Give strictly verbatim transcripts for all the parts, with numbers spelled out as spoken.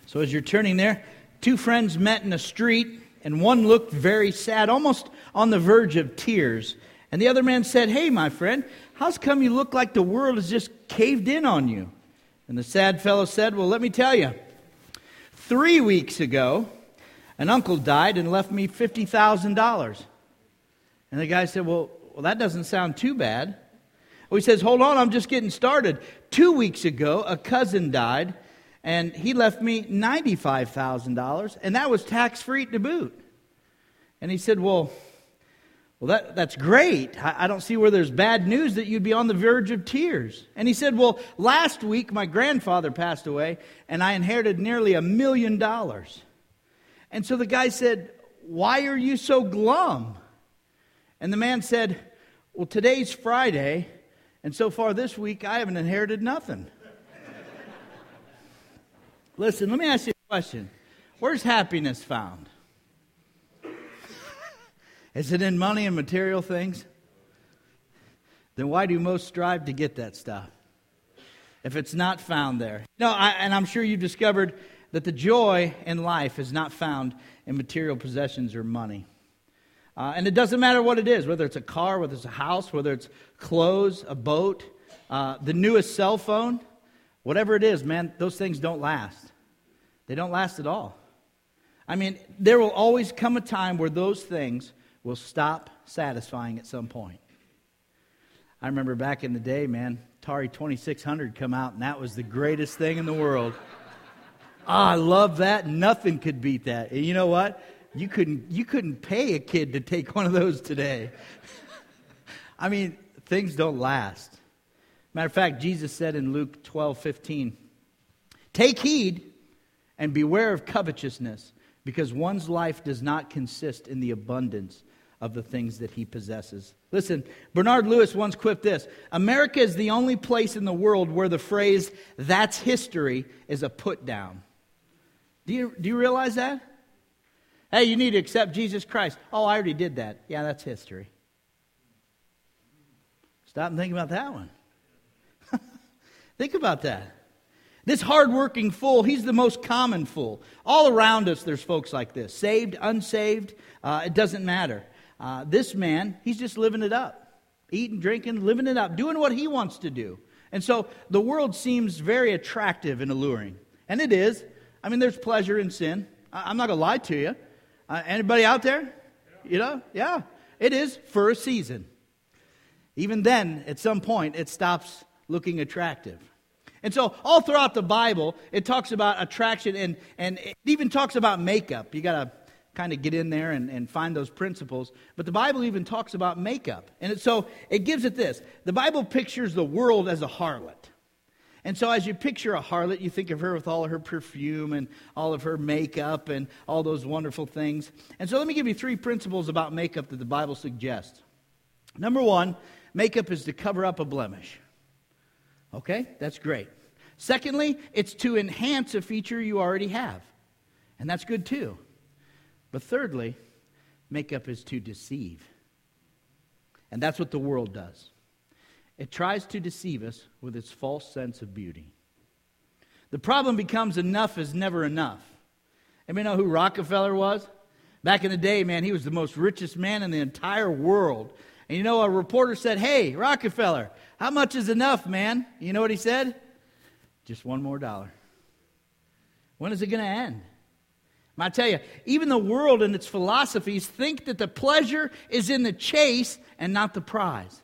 So as you're turning there, two friends met in a street, and one looked very sad, almost on the verge of tears. And the other man said, "Hey, my friend, how's come you look like the world has just caved in on you?" And the sad fellow said, "Well, let me tell you. Three weeks ago, an uncle died and left me fifty thousand dollars. And the guy said, well, well, that doesn't sound too bad. Well, he says, hold on, I'm just getting started. Two weeks ago, a cousin died, and he left me ninety-five thousand dollars, and that was tax-free to boot. And he said, well, well, that, that's great. I, I don't see where there's bad news that you'd be on the verge of tears. And he said, well, last week my grandfather passed away, and I inherited nearly a million dollars. And so the guy said, why are you so glum? And the man said, well, today's Friday, and so far this week I haven't inherited nothing. Listen, let me ask you a question. Where's happiness found? Is it in money and material things? Then why do most strive to get that stuff if it's not found there? No, I, and I'm sure you've discovered that the joy in life is not found in material possessions or money. Uh, and it doesn't matter what it is, whether it's a car, whether it's a house, whether it's clothes, a boat, uh, the newest cell phone, whatever it is, man, those things don't last. They don't last at all. I mean, there will always come a time where those things will stop satisfying at some point. I remember back in the day, man, Atari twenty-six hundred come out, and that was the greatest thing in the world. Ah, I love that. Nothing could beat that. And you know what? You couldn't you couldn't pay a kid to take one of those today. I mean, things don't last. Matter of fact, Jesus said in Luke twelve fifteen, take heed and beware of covetousness, because one's life does not consist in the abundance of the things that he possesses. Listen, Bernard Lewis once quipped this: America is the only place in the world where the phrase, that's history, is a put down. Do you, do you realize that? Hey, you need to accept Jesus Christ. Oh, I already did that. Yeah, that's history. Stop and think about that one. Think about that. This hardworking fool, he's the most common fool. All around us, there's folks like this. Saved, unsaved, uh, it doesn't matter. Uh, this man, he's just living it up. Eating, drinking, living it up. Doing what he wants to do. And so the world seems very attractive and alluring. And it is. I mean, there's pleasure in sin. I- I'm not going to lie to you. Uh, anybody out there? You know? Yeah. It is for a season. Even then, at some point, it stops looking attractive. And so all throughout the Bible, it talks about attraction, and, and it even talks about makeup. You got to kind of get in there and, and find those principles. But the Bible even talks about makeup. And it, so it gives it this. The Bible pictures the world as a harlot. And so as you picture a harlot, you think of her with all of her perfume and all of her makeup and all those wonderful things. And so let me give you three principles about makeup that the Bible suggests. Number one, makeup is to cover up a blemish. Okay, that's great. Secondly, it's to enhance a feature you already have. And that's good too. But thirdly, makeup is to deceive. And that's what the world does. It tries to deceive us with its false sense of beauty. The problem becomes enough is never enough. Anybody know who Rockefeller was? Back in the day, man, he was the most richest man in the entire world. And you know, a reporter said, hey, Rockefeller, how much is enough, man? You know what he said? Just one more dollar. When is it going to end? I tell you, even the world and its philosophies think that the pleasure is in the chase and not the prize.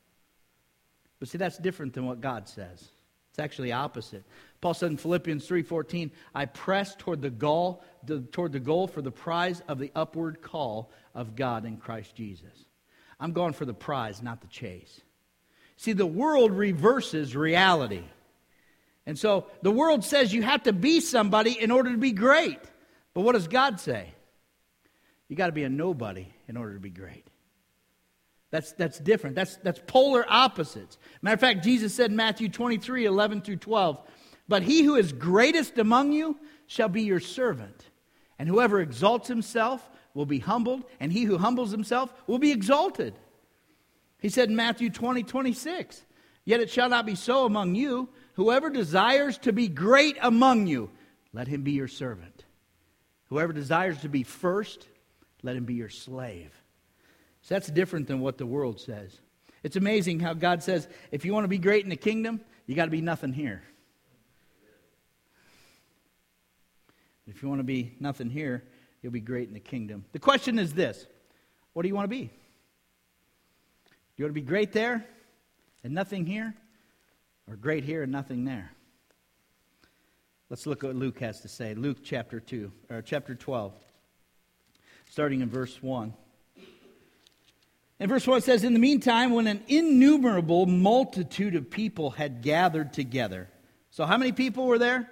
But see, that's different than what God says. It's actually opposite. Paul said in Philippians three fourteen, I press toward the goal, toward the goal for the prize of the upward call of God in Christ Jesus. I'm going for the prize, not the chase. See, the world reverses reality. And so the world says you have to be somebody in order to be great. But what does God say? You got to be a nobody in order to be great. That's that's different. That's that's polar opposites. Matter of fact, Jesus said in Matthew twenty-three, eleven through twelve, but he who is greatest among you shall be your servant. And whoever exalts himself will be humbled, and he who humbles himself will be exalted. He said in Matthew twenty, twenty-six, yet it shall not be so among you. Whoever desires to be great among you, let him be your servant. Whoever desires to be first, let him be your slave. So that's different than what the world says. It's amazing how God says, if you want to be great in the kingdom, you got to be nothing here. If you want to be nothing here, you'll be great in the kingdom. The question is this: what do you want to be? Do you want to be great there and nothing here? Or great here and nothing there? Let's look at what Luke has to say. Luke chapter two, or chapter twelve, starting in verse one. And verse one says, in the meantime, when an innumerable multitude of people had gathered together. So how many people were there?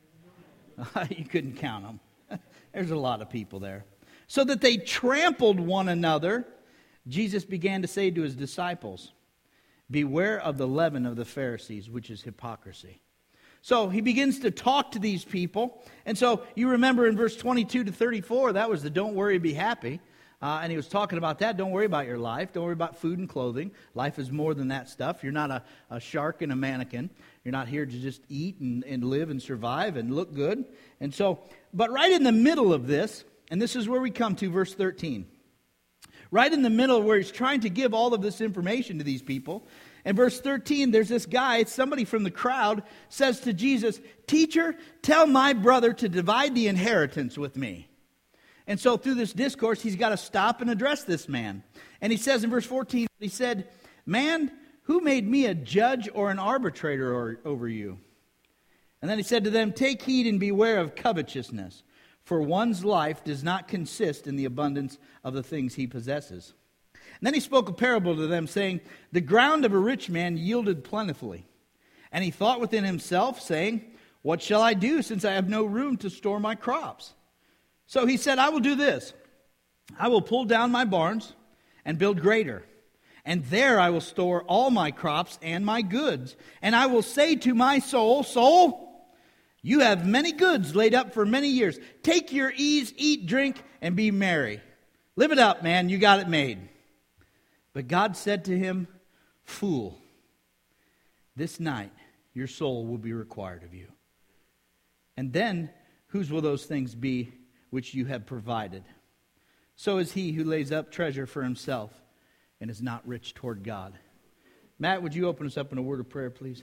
You couldn't count them. There's a lot of people there. So that they trampled one another, Jesus began to say to his disciples, beware of the leaven of the Pharisees, which is hypocrisy. So he begins to talk to these people. And so you remember in verse twenty-two to thirty-four, that was the don't worry, be happy. Uh, and he was talking about that. Don't worry about your life. Don't worry about food and clothing. Life is more than that stuff. You're not a, a shark and a mannequin. You're not here to just eat and, and live and survive and look good. And so, but right in the middle of this, and this is where we come to verse thirteen. Right in the middle where he's trying to give all of this information to these people. In verse thirteen, there's this guy, somebody from the crowd, says to Jesus, teacher, tell my brother to divide the inheritance with me. And so through this discourse, he's got to stop and address this man. And he says in verse fourteen, he said, man, who made me a judge or an arbitrator or, over you? And then he said to them, take heed and beware of covetousness, for one's life does not consist in the abundance of the things he possesses. And then he spoke a parable to them, saying, the ground of a rich man yielded plentifully. And he thought within himself, saying, what shall I do, since I have no room to store my crops? So he said, I will do this. I will pull down my barns and build greater. And there I will store all my crops and my goods. And I will say to my soul, soul, you have many goods laid up for many years. Take your ease, eat, drink, and be merry. Live it up, man. You got it made. But God said to him, fool, this night your soul will be required of you. And then whose will those things be which you have provided? So is he who lays up treasure for himself and is not rich toward God. Matt, would you open us up in a word of prayer, please?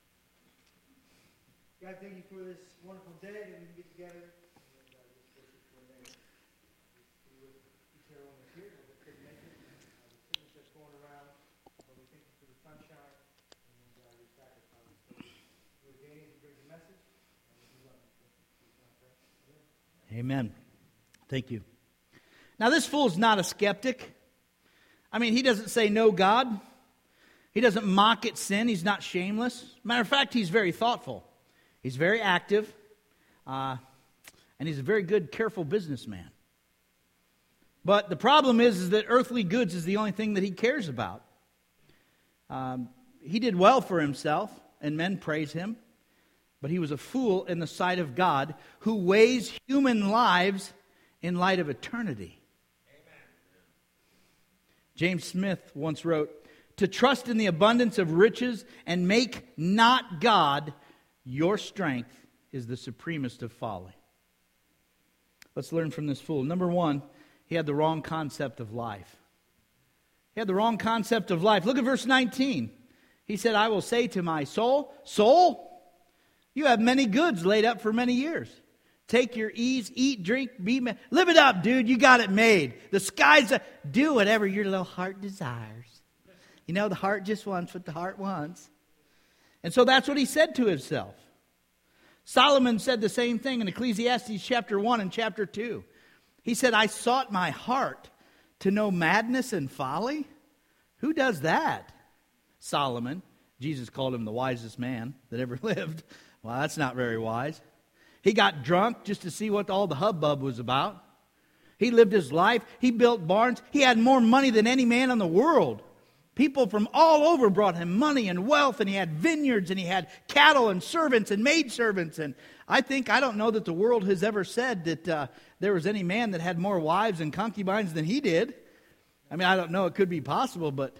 God, thank you for this wonderful day that we can get together and uh, just worship your name. Be with each and everyone that's here, that couldn't make it, uh, the sickness that's going around, but we thank you for the sunshine and uh, your sacrifice. So we're gaining to bring the message, and we love you. Amen. Thank you. Now, this fool is not a skeptic. I mean, he doesn't say no God. He doesn't mock at sin. He's not shameless. Matter of fact, he's very thoughtful. He's very active. Uh, and he's a very good, careful businessman. But the problem is, is that earthly goods is the only thing that he cares about. Um, he did well for himself, and men praise him. But he was a fool in the sight of God who weighs human lives in light of eternity. Amen. James Smith once wrote, to trust in the abundance of riches and make not God your strength is the supremest of folly. Let's learn from this fool. Number one, he had the wrong concept of life. He had the wrong concept of life. Look at verse nineteen. He said, I will say to my soul, soul, you have many goods laid up for many years. Take your ease, eat, drink, be ma- live it up, dude. You got it made. The sky's a, do whatever your little heart desires. You know, the heart just wants what the heart wants. And so that's what he said to himself. Solomon said the same thing in Ecclesiastes chapter one and chapter two. He said, I sought my heart to know madness and folly. Who does that? Solomon. Jesus called him the wisest man that ever lived. Well, that's not very wise. He got drunk just to see what all the hubbub was about. He lived his life. He built barns. He had more money than any man in the world. People from all over brought him money and wealth, and he had vineyards, and he had cattle and servants and maidservants. And I think, I don't know that the world has ever said that uh, there was any man that had more wives and concubines than he did. I mean, I don't know. It could be possible, but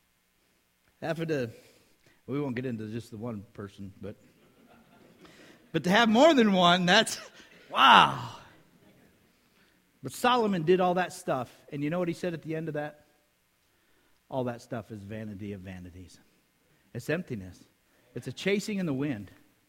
after the, we won't get into just the one person, but... But to have more than one, that's, wow. But Solomon did all that stuff. And you know what he said at the end of that? All that stuff is vanity of vanities. It's emptiness. It's a chasing in the wind.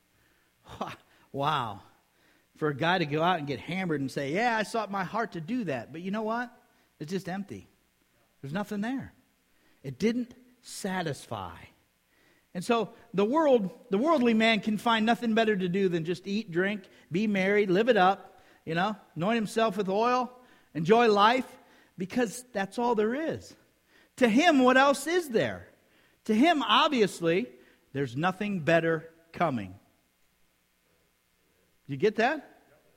Wow. For a guy to go out and get hammered and say, yeah, I sought my heart to do that. But you know what? It's just empty. There's nothing there. It didn't satisfy. And so the world, the worldly man can find nothing better to do than just eat, drink, be merry, live it up, you know, anoint himself with oil, enjoy life, because that's all there is. To him, what else is there? To him, obviously, there's nothing better coming. You get that?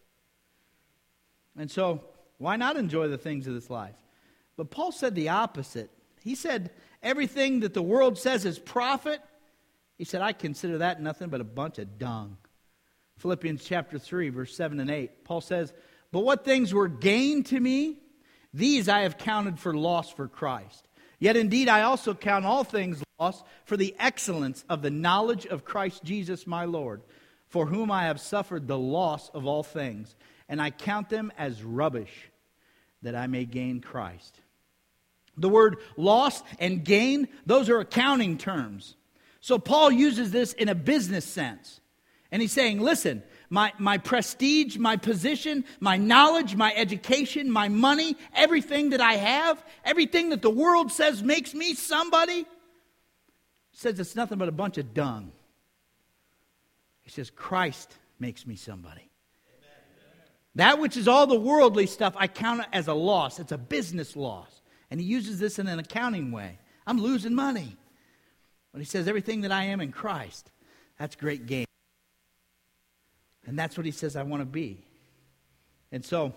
And so, why not enjoy the things of this life? But Paul said the opposite. He said, everything that the world says is profit, he said, I consider that nothing but a bunch of dung. Philippians chapter three, verse seven and eight. Paul says, but what things were gain to me, these I have counted for loss for Christ. Yet indeed I also count all things loss for the excellence of the knowledge of Christ Jesus my Lord, for whom I have suffered the loss of all things, and I count them as rubbish, that I may gain Christ. The word loss and gain, those are accounting terms. So Paul uses this in a business sense. And he's saying, listen, my, my prestige, my position, my knowledge, my education, my money, everything that I have, everything that the world says makes me somebody, says it's nothing but a bunch of dung. He says, Christ makes me somebody. Amen. That which is all the worldly stuff, I count it as a loss. It's a business loss. And he uses this in an accounting way. I'm losing money. But he says, everything that I am in Christ, that's great gain. And that's what he says I want to be. And so,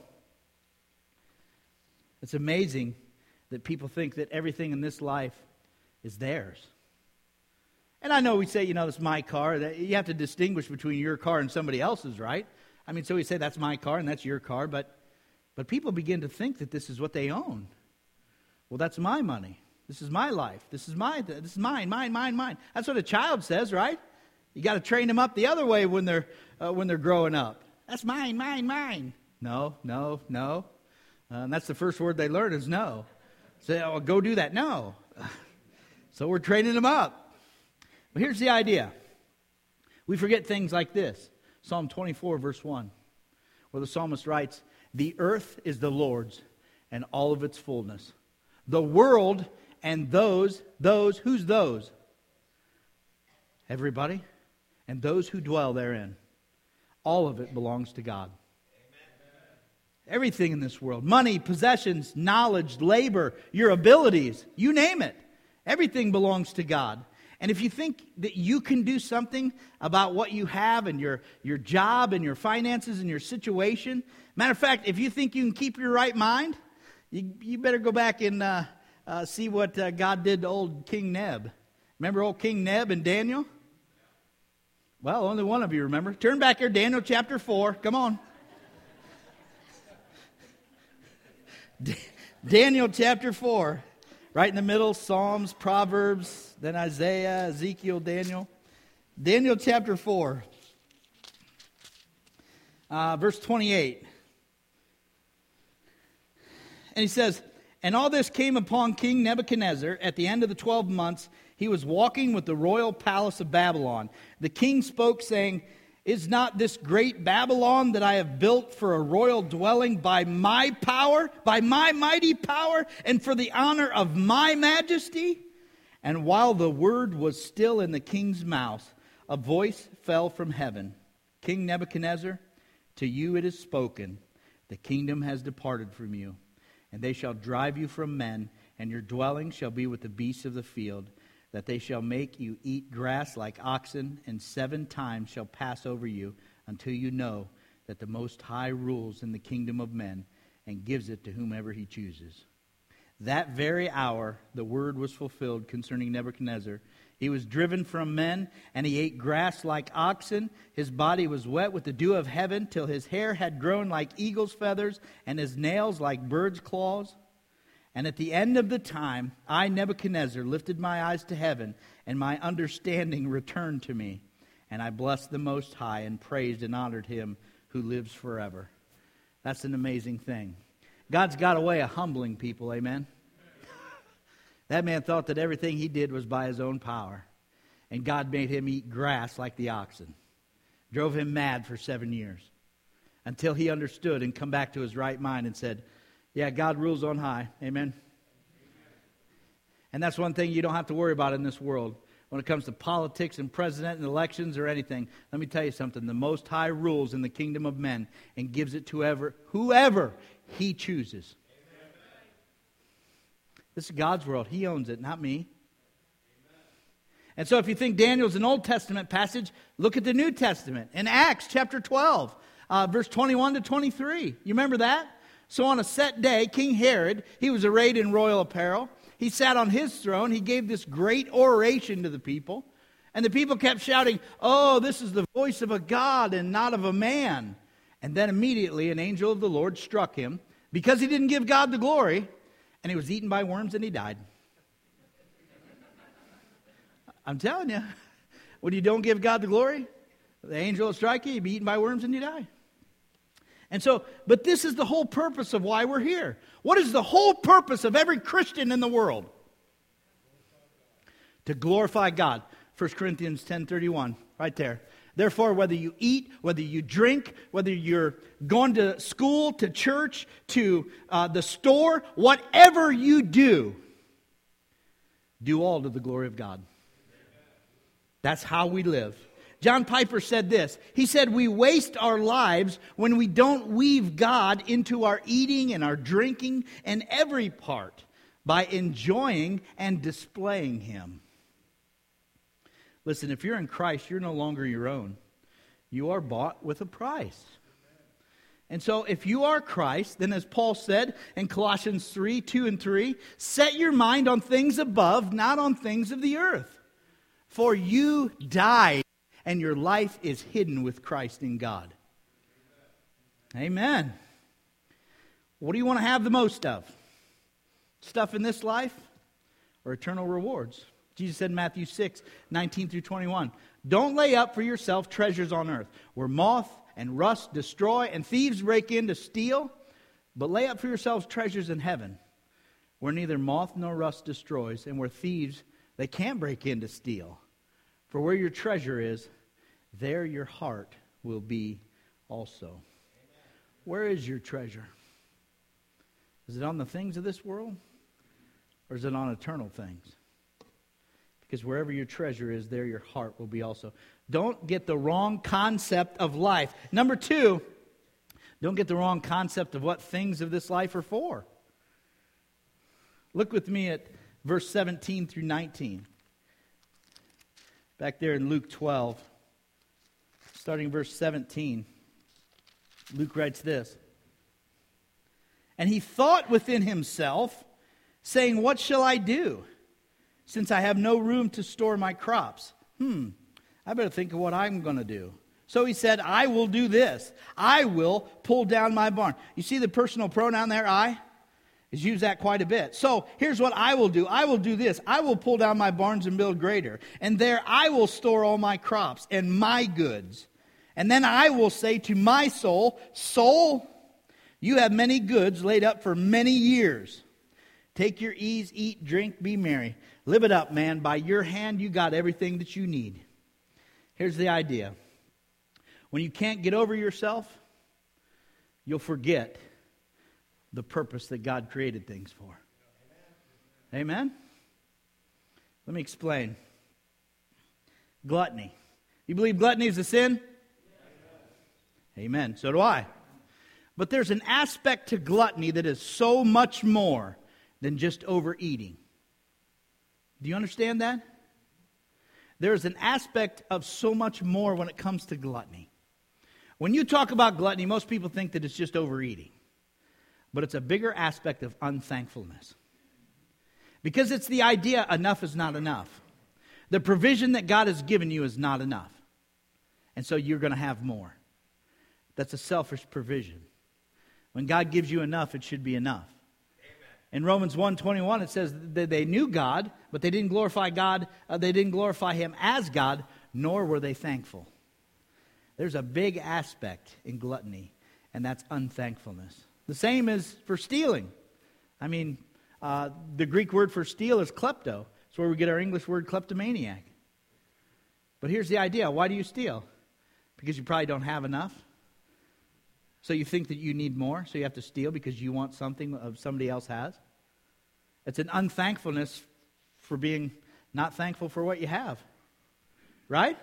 it's amazing that people think that everything in this life is theirs. And I know we say, you know, it's my car. You have to distinguish between your car and somebody else's, right? I mean, so we say that's my car and that's your car, but but people begin to think that this is what they own. Well, that's my money. This is my life. This is my this is mine, mine, mine, mine. That's what a child says, right? You got to train them up the other way when they're uh, when they're growing up. That's mine, mine, mine. No, no, no. Uh, and that's the first word they learn is no. Say, oh, go do that. No. So we're training them up. But here's the idea. We forget things like this. Psalm twenty-four, verse one, where the psalmist writes, the earth is the Lord's and all of its fullness. The world and those, those, who's those? Everybody. And those who dwell therein. All of it belongs to God. Amen. Everything in this world. Money, possessions, knowledge, labor, your abilities. You name it. Everything belongs to God. And if you think that you can do something about what you have and your, your job and your finances and your situation. Matter of fact, if you think you can keep your right mind, you, you better go back and uh, uh, see what uh, God did to old King Neb. Remember old King Neb and Daniel? Well, only one of you remember. Turn back here, Daniel chapter four. Come on. D- Daniel chapter four. Right in the middle, Psalms, Proverbs, then Isaiah, Ezekiel, Daniel. Daniel chapter four. Uh, verse twenty-eight. And he says, and all this came upon King Nebuchadnezzar at the end of the twelve months. He was walking with the royal palace of Babylon. The king spoke, saying, is not this great Babylon that I have built for a royal dwelling by my power, by my mighty power, and for the honor of my majesty? And while the word was still in the king's mouth, a voice fell from heaven. King Nebuchadnezzar, to you it is spoken, the kingdom has departed from you, and they shall drive you from men, and your dwelling shall be with the beasts of the field, that they shall make you eat grass like oxen, and seven times shall pass over you, until you know that the Most High rules in the kingdom of men, and gives it to whomever he chooses. That very hour the word was fulfilled concerning Nebuchadnezzar. He was driven from men, and he ate grass like oxen. His body was wet with the dew of heaven, till his hair had grown like eagle's feathers, and his nails like bird's claws. And at the end of the time, I, Nebuchadnezzar, lifted my eyes to heaven, and my understanding returned to me. And I blessed the Most High and praised and honored him who lives forever. That's an amazing thing. God's got a way of humbling people, amen? That man thought that everything he did was by his own power. And God made him eat grass like the oxen. Drove him mad for seven years. Until he understood and come back to his right mind and said, yeah, God rules on high, amen? And that's one thing you don't have to worry about in this world. When it comes to politics and president and elections or anything, let me tell you something. The Most High rules in the kingdom of men and gives it to whoever, whoever he chooses. Amen. This is God's world. He owns it, not me. Amen. And so if you think Daniel's an Old Testament passage, look at the New Testament. In Acts chapter twelve, uh, verse twenty-one to twenty-three. You remember that? So on a set day, King Herod, he was arrayed in royal apparel. He sat on his throne. He gave this great oration to the people. And the people kept shouting, oh, this is the voice of a God and not of a man. And then immediately an angel of the Lord struck him because he didn't give God the glory. And he was eaten by worms and he died. I'm telling you, when you don't give God the glory, the angel will strike you, you be eaten by worms and you die. And so, but this is the whole purpose of why we're here. What is the whole purpose of every Christian in the world? To glorify God. First Corinthians ten thirty-one, right there. Therefore, whether you eat, whether you drink, whether you're going to school, to church, to uh, the store, whatever you do, do all to the glory of God. That's how we live. John Piper said this. He said, we waste our lives when we don't weave God into our eating and our drinking and every part by enjoying and displaying Him. Listen, if you're in Christ, you're no longer your own. You are bought with a price. And so if you are Christ, then as Paul said in Colossians three, two and three, set your mind on things above, not on things of the earth. For you died, and your life is hidden with Christ in God. Amen. What do you want to have the most of? Stuff in this life or eternal rewards? Jesus said in Matthew six, nineteen through twenty-one, don't lay up for yourself treasures on earth, where moth and rust destroy and thieves break in to steal, but lay up for yourselves treasures in heaven, where neither moth nor rust destroys, and where thieves, they can't break in to steal. For where your treasure is, there your heart will be also. Amen. Where is your treasure? Is it on the things of this world? Or is it on eternal things? Because wherever your treasure is, there your heart will be also. Don't get the wrong concept of life. Number two, don't get the wrong concept of what things of this life are for. Look with me at verse seventeen through nineteen. Back there in Luke twelve, starting verse seventeen, Luke writes this. And he thought within himself, saying, what shall I do, since I have no room to store my crops? Hmm, I better think of what I'm going to do. So he said, I will do this. I will pull down my barn. You see the personal pronoun there, I? Is used that quite a bit. So here's what I will do. I will do this. I will pull down my barns and build greater. And there I will store all my crops and my goods. And then I will say to my soul, soul, you have many goods laid up for many years. Take your ease, eat, drink, be merry. Live it up, man. By your hand you got everything that you need. Here's the idea. When you can't get over yourself, you'll forget the purpose that God created things for. Amen? Amen? Let me explain. Gluttony. You believe gluttony is a sin? Amen. Amen. So do I. But there's an aspect to gluttony that is so much more than just overeating. Do you understand that? There's an aspect of so much more when it comes to gluttony. When you talk about gluttony, most people think that it's just overeating. But it's a bigger aspect of unthankfulness. Because it's the idea enough is not enough. The provision that God has given you is not enough. And so you're going to have more. That's a selfish provision. When God gives you enough, it should be enough. Amen. In Romans one twenty-one, it says that they knew God, but they didn't glorify God. Uh, they didn't glorify Him as God, nor were they thankful. There's a big aspect in gluttony, and that's unthankfulness. The same is for stealing. I mean, uh, the Greek word for steal is klepto. It's where we get our English word kleptomaniac. But here's the idea. Why do you steal? Because you probably don't have enough. So you think that you need more, so you have to steal because you want something of somebody else has. It's an unthankfulness for being not thankful for what you have. Right?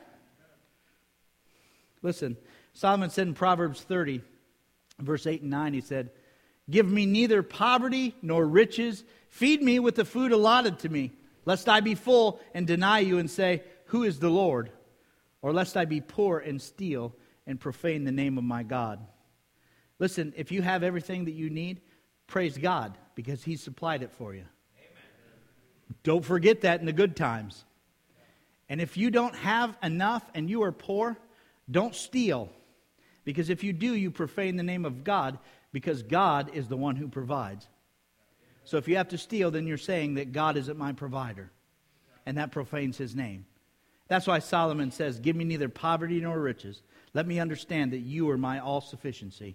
Listen, Solomon said in Proverbs thirty, verse eight and nine, he said, "Give me neither poverty nor riches. Feed me with the food allotted to me, lest I be full and deny you and say, 'Who is the Lord?' Or lest I be poor and steal and profane the name of my God." Listen, if you have everything that you need, praise God, because He supplied it for you. Amen. Don't forget that in the good times. And if you don't have enough and you are poor, don't steal. Because if you do, you profane the name of God, because God is the one who provides. So if you have to steal, then you're saying that God isn't my provider. And that profanes His name. That's why Solomon says, "Give me neither poverty nor riches. Let me understand that you are my all-sufficiency."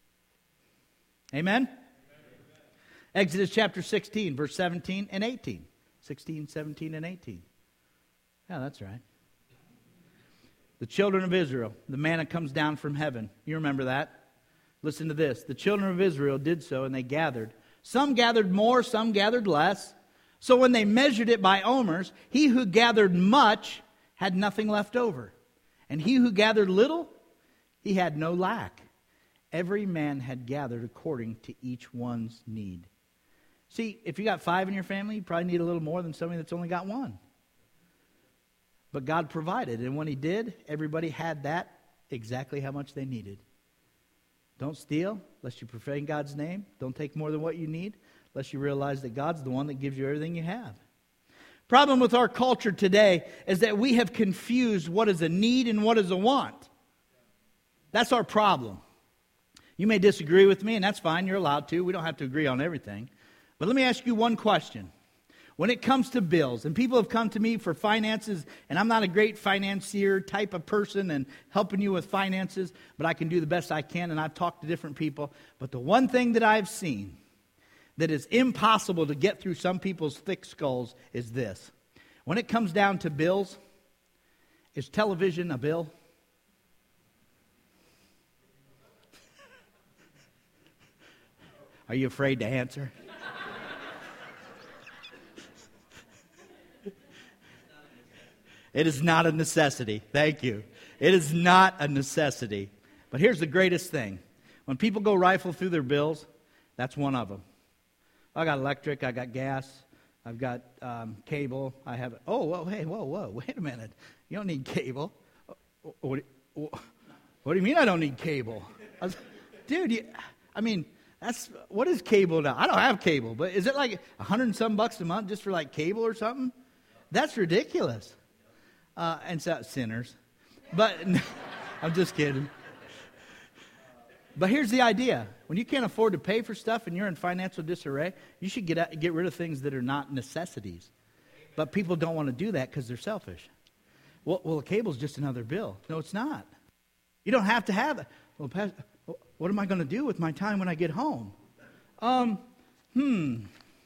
Amen? Amen? Exodus chapter sixteen, verse seventeen and eighteen. sixteen, seventeen, and eighteen. Yeah, that's right. The children of Israel, the manna comes down from heaven. You remember that? Listen to this. The children of Israel did so, and they gathered. Some gathered more, some gathered less. So when they measured it by omers, he who gathered much had nothing left over. And he who gathered little, he had no lack. Every man had gathered according to each one's need. See, if you got five in your family, you probably need a little more than somebody that's only got one. But God provided, and when He did, everybody had that exactly how much they needed. Don't steal, lest you profane God's name. Don't take more than what you need, lest you realize that God's the one that gives you everything you have. Problem with our culture today is that we have confused what is a need and what is a want. That's our problem. You may disagree with me, and that's fine. You're allowed to. We don't have to agree on everything. But let me ask you one question. When it comes to bills, and people have come to me for finances, and I'm not a great financier type of person and helping you with finances, but I can do the best I can, and I've talked to different people. But the one thing that I've seen that is impossible to get through some people's thick skulls is this. When it comes down to bills, is television a bill? Are you afraid to answer? It is not a necessity. Thank you. It is not a necessity. But here's the greatest thing. When people go rifle through their bills, that's one of them. I got electric, I got gas, I've got um, cable, I have... Oh, whoa, hey, whoa, whoa, wait a minute. You don't need cable. What, what, what do you mean I don't need cable? I was, dude, you, I mean... That's what is cable now? I don't have cable, but is it like a hundred and some bucks a month just for like cable or something? That's ridiculous. Uh, and so sinners, but no, I'm just kidding. But here's the idea: when you can't afford to pay for stuff and you're in financial disarray, you should get out, get rid of things that are not necessities. But people don't want to do that because they're selfish. Well, well, a cable's just another bill. No, it's not. You don't have to have it. Well, Pastor, what am I going to do with my time when I get home? Um, hmm.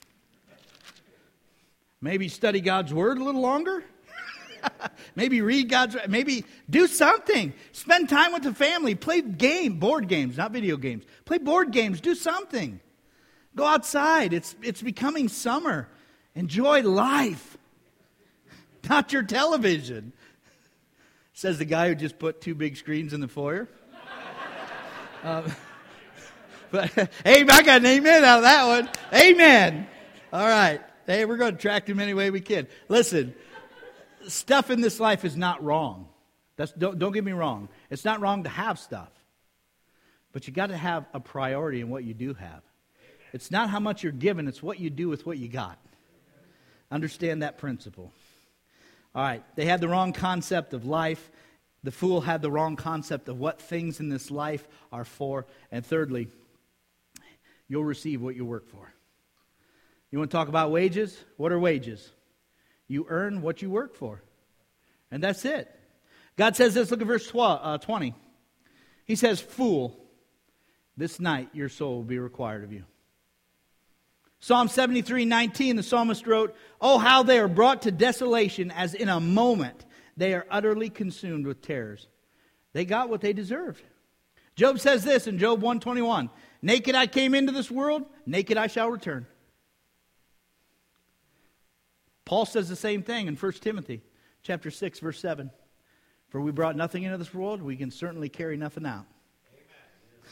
Maybe study God's Word a little longer? Maybe read God's Word. Maybe do something. Spend time with the family. Play game, board games, not video games. Play board games. Do something. Go outside. It's, it's becoming summer. Enjoy life. Not your television. Says the guy who just put two big screens in the foyer. Um, but hey, I got an amen out of that one. Amen. All right. Hey, we're going to attract him any way we can. Listen, stuff in this life is not wrong. That's, don't, don't get me wrong. It's not wrong to have stuff. But you got to have a priority in what you do have. It's not how much you're given. It's what you do with what you got. Understand that principle. All right. They had the wrong concept of life. The fool had the wrong concept of what things in this life are for. And thirdly, you'll receive what you work for. You want to talk about wages? What are wages? You earn what you work for. And that's it. God says this, look at verse twelve, uh, twenty. He says, fool, this night your soul will be required of you. Psalm seventy-three nineteen, the psalmist wrote, oh, how they are brought to desolation as in a moment they are utterly consumed with terrors. They got what they deserved. Job says this in Job one twenty-one, naked I came into this world, naked I shall return. Paul says the same thing in First Timothy chapter six, verse seven. For we brought nothing into this world, we can certainly carry nothing out. Amen.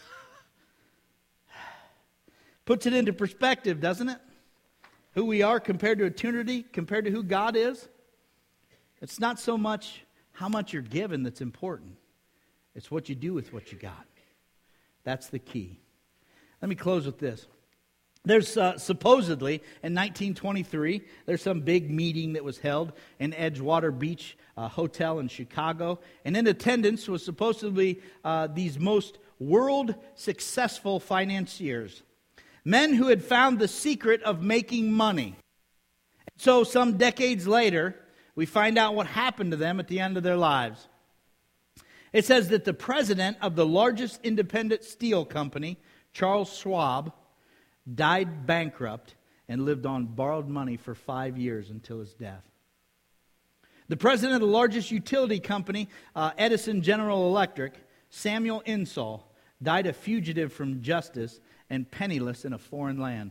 Puts it into perspective, doesn't it? Who we are compared to eternity, compared to who God is. It's not so much how much you're given that's important. It's what you do with what you got. That's the key. Let me close with this. There's uh, supposedly, in nineteen twenty-three, there's some big meeting that was held in Edgewater Beach uh, Hotel in Chicago. And in attendance was supposedly uh, these most world successful financiers. Men who had found the secret of making money. So some decades later, we find out what happened to them at the end of their lives. It says that the president of the largest independent steel company, Charles Schwab, died bankrupt and lived on borrowed money for five years until his death. The president of the largest utility company, uh, Edison General Electric, Samuel Insull, died a fugitive from justice and penniless in a foreign land.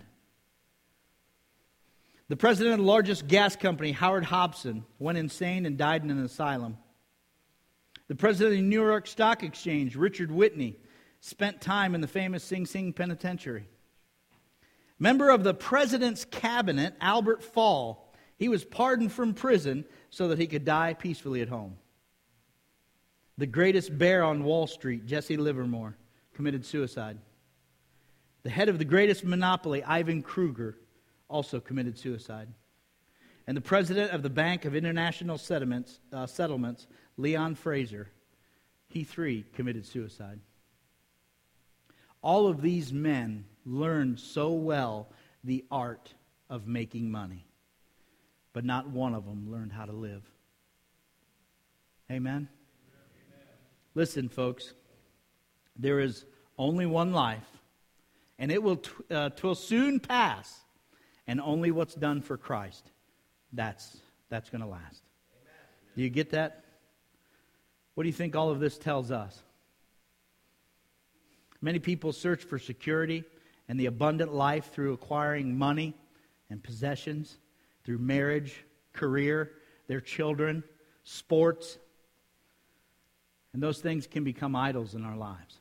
The president of the largest gas company, Howard Hobson, went insane and died in an asylum. The president of the New York Stock Exchange, Richard Whitney, spent time in the famous Sing Sing Penitentiary. Member of the president's cabinet, Albert Fall, he was pardoned from prison so that he could die peacefully at home. The greatest bear on Wall Street, Jesse Livermore, committed suicide. The head of the greatest monopoly, Ivan Kruger, also committed suicide. And the president of the Bank of International Settlements, uh, Settlements, Leon Fraser, he three committed suicide. All of these men learned so well the art of making money, but not one of them learned how to live. Amen? Amen. Listen, folks, there is only one life, and it will t- uh, twill soon pass, and only what's done for Christ, that's that's going to last. Amen. Do you get that? What do you think all of this tells us? Many people search for security and the abundant life through acquiring money and possessions, through marriage, career, their children, sports. And those things can become idols in our lives.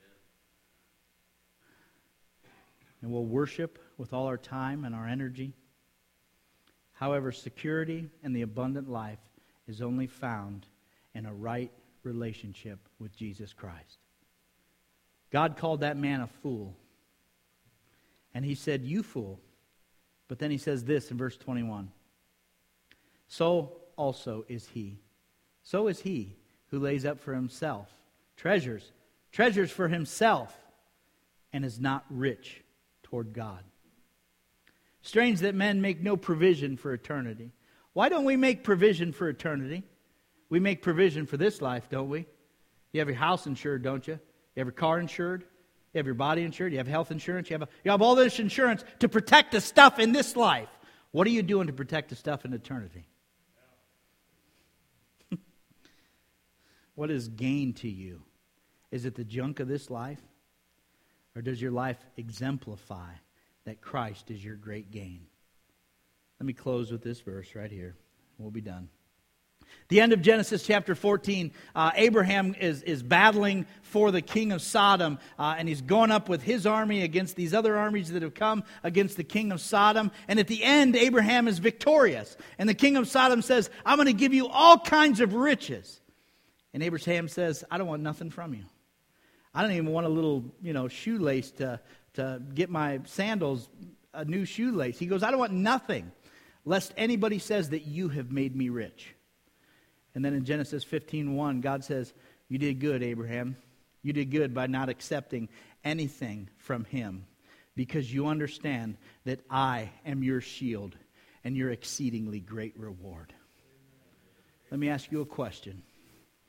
And we'll worship with all our time and our energy. However, security and the abundant life is only found in a right relationship with Jesus Christ. God called that man a fool. And he said, you fool. But then he says this in verse twenty-one. So also is he. So is he who lays up for himself treasures, treasures for himself, and is not rich toward God. Strange that men make no provision for eternity. Why don't we make provision for eternity? We make provision for this life, don't we? You have your house insured, don't you? You have your car insured. You have your body insured. You have health insurance. You have, a, you have all this insurance to protect the stuff in this life. What are you doing to protect the stuff in eternity? What is gain to you? Is it the junk of this life? Or does your life exemplify that Christ is your great gain? Let me close with this verse right here. We'll be done. The end of Genesis chapter fourteen, uh, Abraham is, is battling for the king of Sodom, uh, and he's going up with his army against these other armies that have come against the king of Sodom. And at the end, Abraham is victorious. And the king of Sodom says, I'm going to give you all kinds of riches. And Abraham says, I don't want nothing from you. I don't even want a little, you know, shoelace to, to get my sandals a new shoelace. He goes, I don't want nothing, lest anybody says that you have made me rich. And then in Genesis fifteen one, God says, you did good, Abraham. You did good by not accepting anything from him, because you understand that I am your shield and your exceedingly great reward. Let me ask you a question.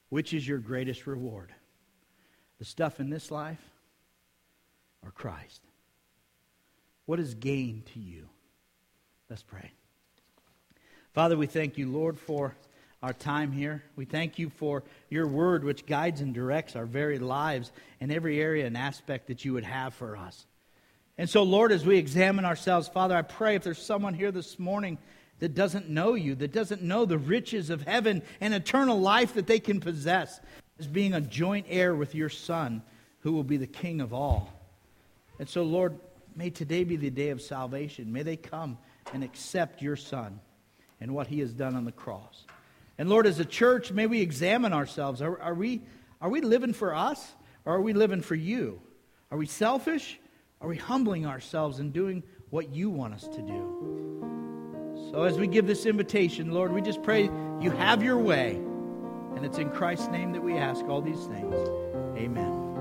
Which is your greatest reward? The stuff in this life or Christ? What is gain to you? Let's pray. Father, we thank you, Lord, for our time here. We thank you for your word, which guides and directs our very lives in every area and aspect that you would have for us. And so, Lord, as we examine ourselves, Father, I pray if there's someone here this morning that doesn't know you, that doesn't know the riches of heaven and eternal life that they can possess as being a joint heir with your Son, who will be the King of all. And so, Lord, may today be the day of salvation. May they come and accept your Son and what he has done on the cross. And Lord, as a church, may we examine ourselves. Are, are we, are we living for us, or are we living for you? Are we selfish? Are we humbling ourselves and doing what you want us to do? So as we give this invitation, Lord, we just pray you have your way. And it's in Christ's name that we ask all these things. Amen.